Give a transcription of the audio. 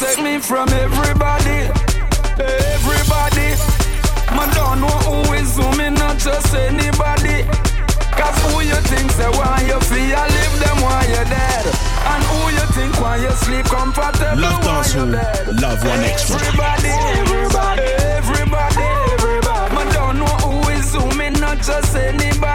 protect me from everybody. Everybody. Man don't know who is zooming, not just anybody. Cause who you think say why you feel live them while you're dead. And who you think why you sleep comfortable. Love dancehall, love one extra. Everybody, everybody, everybody, everybody. Man don't know who is zooming, not just anybody.